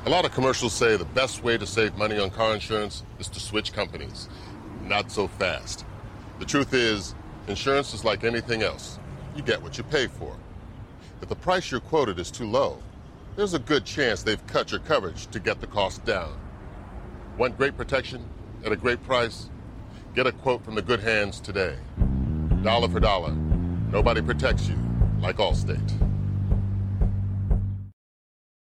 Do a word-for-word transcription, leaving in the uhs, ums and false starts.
A lot of commercials say the best way to save money on car insurance is to switch companies. Not so fast. The truth is, insurance is like anything else. You get what you pay for. If the price you're quoted is too low, there's a good chance they've cut your coverage to get the cost down. Want great protection at a great price? Get a quote from the good hands today. Dollar for dollar, nobody protects you like Allstate.